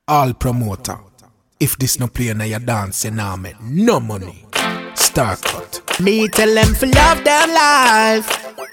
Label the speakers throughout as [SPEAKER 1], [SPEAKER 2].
[SPEAKER 1] All promoter. If this no play na your dance, you nah make no money. Star cut.
[SPEAKER 2] Me tell them for love them life.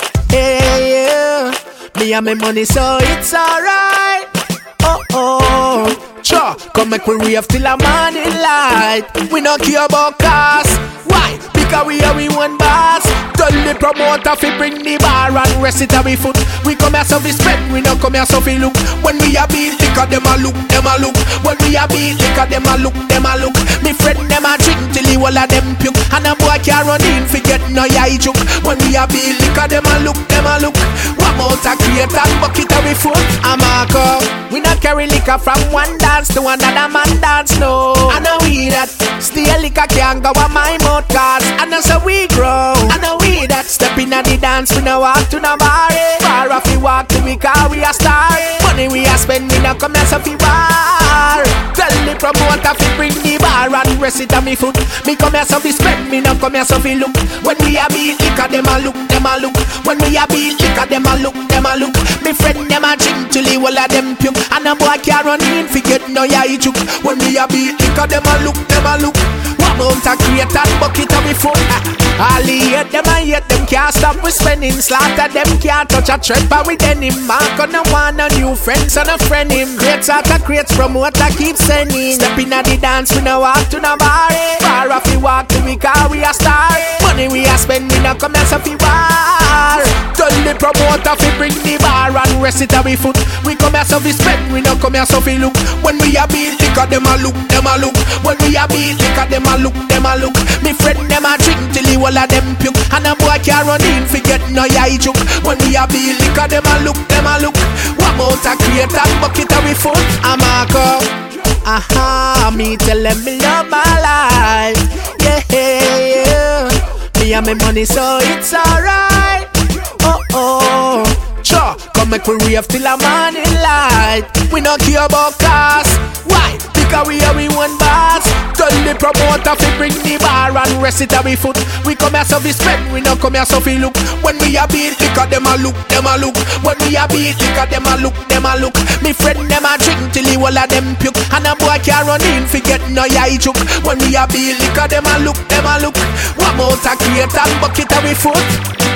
[SPEAKER 2] Hey, yeah. Me and my money, so it's alright. Oh, oh. Sure, come make we rave till a morning light. We not care about cars. Why? Because we are we one boss. Tell the promoter fi bring the bar and rest it a we foot. We come here so we spend, we not come here so we look. When we a beat, liquor them a look, them a look. When we a beat, liquor them a look, them a look. Me friend them a drink till the whole of them puke. And a boy can't run in, forget no yai joke. When we a beat, liquor them a look, them a look. One out a crate and bucket a we foot. A marker, we not carry liquor from one dance to another man dance, no. I know we that, still liquor can't go on my mouth cause I know so we grow. I know we that, step in at the dance, we no walk to no bar. Far off we walk to we car, we a star. Money we a spend, we no come here so fi war. Tell the promoter fi bring the bar and rest it on me foot. Me come here so fi spend, me no come here so fi look. When we a beat liquor, them a look, them a look. When we a beat liquor, them a look, them a look. Me friend them a drink till the whole of them puke. And a boy can't run in, forget no yai joke. When we a beat liquor, them a look, them a look. One mount a crate and bucket of we foot. All the hate them and hate them can't stop we spending. Slaughter them can't touch a tread but with any mark on no one a new friends and a friend him. Crates after crates promoter keep sending. Step in at the dance we no walk to no bar. Far off we walk to we car we a star. Money we a spend we no come here so fi war. Tell the promoter fi bring the bar and rest it a we foot. We come here so fi spend we no come here so fi look. When we a beat liquor them a look, them a look. When we a beat liquor them a look, them a look. Me friend them a drink till the whole of them puke. And a boy can't run in, forget no yai joke. When we a beat liquor them a look, them a look. One out a crate and bucket of we foot. A marker. Aha, me tell them me love my life. Yeah, yeah. Me and my money, so it's alright. Oh, oh. Sure, come make we rave till a morning light. We not care about cars. Why? Because we are we one boss. Tell the promoter fi bring the bar and rest it a we foot. We come here so we spend, we not come here so we look. When we a beat liquor, them a look, them a look. When we a beat liquor, them a look, them a look. Me friend them a drink till the whole of them puke. And a boy can't run in, forget no yai joke. When we a beat liquor, them a look, them a look. One out a crate and bucket a we foot.